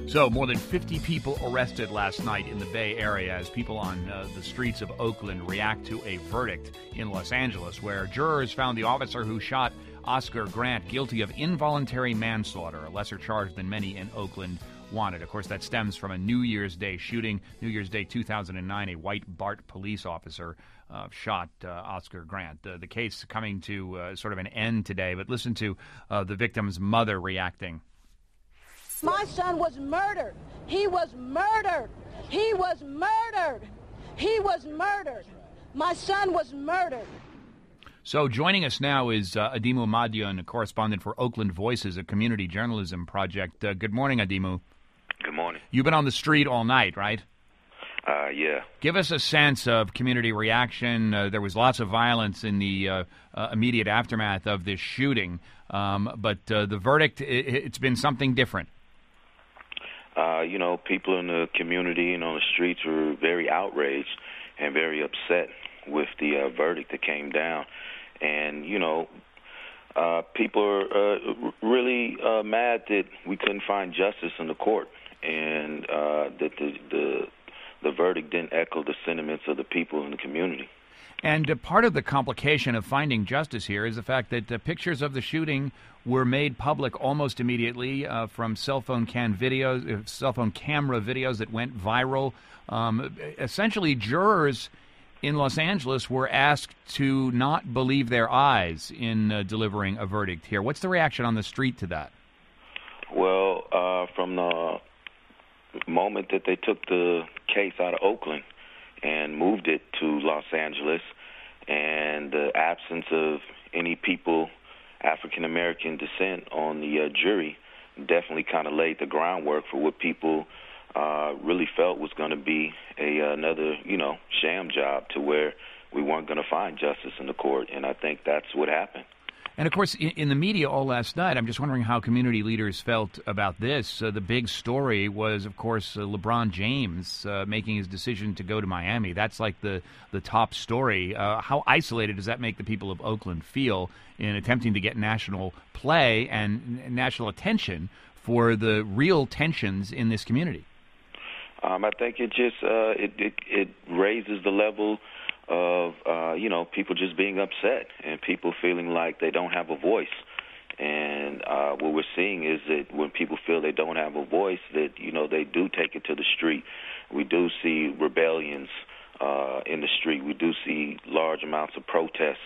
So, more than 50 people arrested last night in the Bay Area as people on the streets of Oakland react to a verdict in Los Angeles where jurors found the officer who shot Oscar Grant guilty of involuntary manslaughter, a lesser charge than many in Oakland wanted. Of course, that stems from a New Year's Day shooting. New Year's Day 2009, a white BART police officer shot Oscar Grant. The case coming to sort of an end today, but listen to the victim's mother reacting. My son was murdered. He was murdered. He was murdered. He was murdered. My son was murdered. So joining us now is Adimu Madiun, a correspondent for Oakland Voices, a community journalism project. Good morning, Adimu. Good morning. You've been on the street all night, right? Yeah. Give us a sense of community reaction. There was lots of violence in the immediate aftermath of this shooting, but the verdict, it's been something different. People in the community and on the streets were very outraged and very upset with the verdict that came down. And, people are really mad that we couldn't find justice in the court and that the verdict didn't echo the sentiments of the people in the community. And part of the complication of finding justice here is the fact that pictures of the shooting were made public almost immediately from cell phone camera videos that went viral. Essentially, jurors in Los Angeles were asked to not believe their eyes in delivering a verdict here. What's the reaction on the street to that? Well, from the moment that they took the case out of Oakland and moved it to Los Angeles, and the absence of any people African-American descent on the jury definitely kind of laid the groundwork for what people really felt was going to be another, sham job to where we weren't going to find justice in the court, and I think that's what happened. And, of course, in the media all last night, I'm just wondering how community leaders felt about this. The big story was, of course, LeBron James making his decision to go to Miami. That's like the top story. How isolated does that make the people of Oakland feel in attempting to get national play and national attention for the real tensions in this community? I think it just it raises the level of people just being upset and people feeling like they don't have a voice. And what we're seeing is that when people feel they don't have a voice, that they do take it to the street. We do see rebellions in the street. We do see large amounts of protests,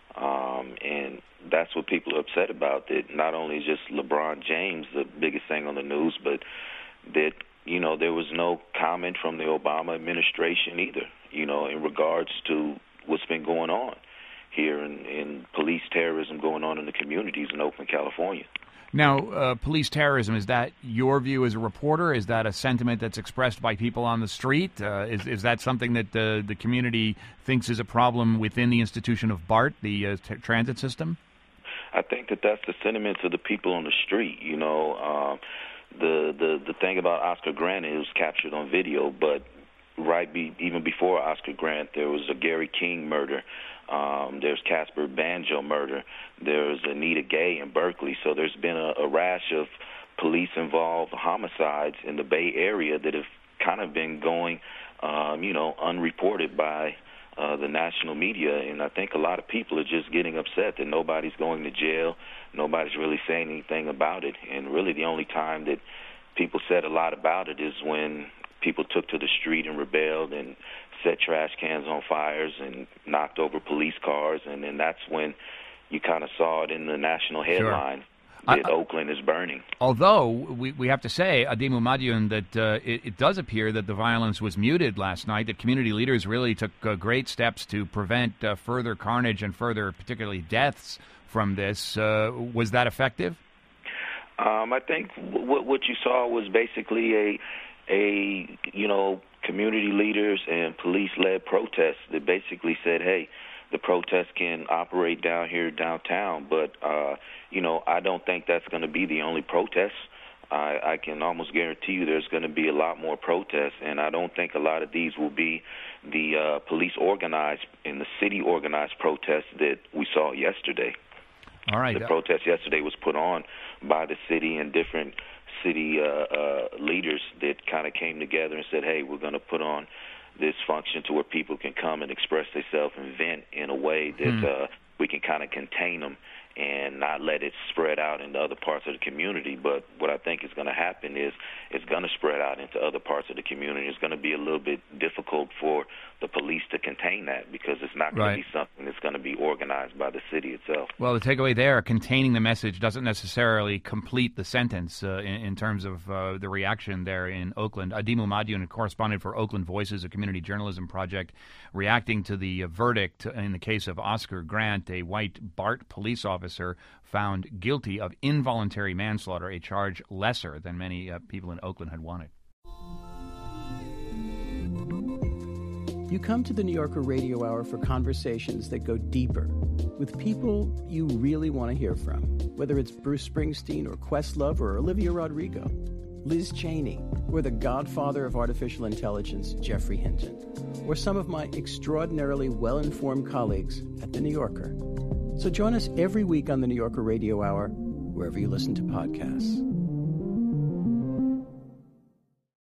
and that's what people are upset about. That not only is just LeBron James the biggest thing on the news, but that there was no comment from the Obama administration either, in regards to what's been going on here in police terrorism going on in the communities in Oakland, California. Now, police terrorism, is that your view as a reporter? Is that a sentiment that's expressed by people on the street? Is that something that the community thinks is a problem within the institution of BART, the transit system? I think that's the sentiments of the people on the street, The thing about Oscar Grant is it was captured on video, but even before Oscar Grant, there was a Gary King murder. There's Casper Banjo murder. There's Anita Gay in Berkeley. So there's been a rash of police-involved homicides in the Bay Area that have kind of been going, unreported by the national media. And I think a lot of people are just getting upset that nobody's going to jail. Nobody's really saying anything about it. And really the only time that people said a lot about it is when people took to the street and rebelled and set trash cans on fires and knocked over police cars. And then that's when you kind of saw it in the national headline. Sure. That Oakland is burning. Although we have to say, Adimu Madiun, that it does appear that the violence was muted last night, that community leaders really took great steps to prevent further carnage and further, particularly deaths from this. Was that effective? I think what you saw was basically a community leaders and police-led protests that basically said, hey, the protest can operate down here downtown, but I don't think that's going to be the only protest. I can almost guarantee you there's going to be a lot more protests, and I don't think a lot of these will be the police organized and the city organized protests that we saw yesterday. All right. The protest yesterday was put on by the city and different city leaders that kind of came together and said, hey, we're going to put on this function to where people can come and express themselves and vent in a way that we can kind of contain them and not let it spread out into other parts of the community. But what I think is going to happen is it's going to spread out into other parts of the community. It's going to be a little bit difficult for the police to contain that because it's not going to be something that's going to be organized by the city itself. Well, the takeaway there, containing the message doesn't necessarily complete the sentence in terms of the reaction there in Oakland. Adimu Madiun, a correspondent for Oakland Voices, a community journalism project, reacting to the verdict in the case of Oscar Grant, a white BART police officer found guilty of involuntary manslaughter, a charge lesser than many people in Oakland had wanted. You come to the New Yorker Radio Hour for conversations that go deeper with people you really want to hear from, whether it's Bruce Springsteen or Questlove or Olivia Rodrigo, Liz Cheney, or the godfather of artificial intelligence, Geoffrey Hinton, or some of my extraordinarily well-informed colleagues at The New Yorker. So join us every week on the New Yorker Radio Hour, wherever you listen to podcasts.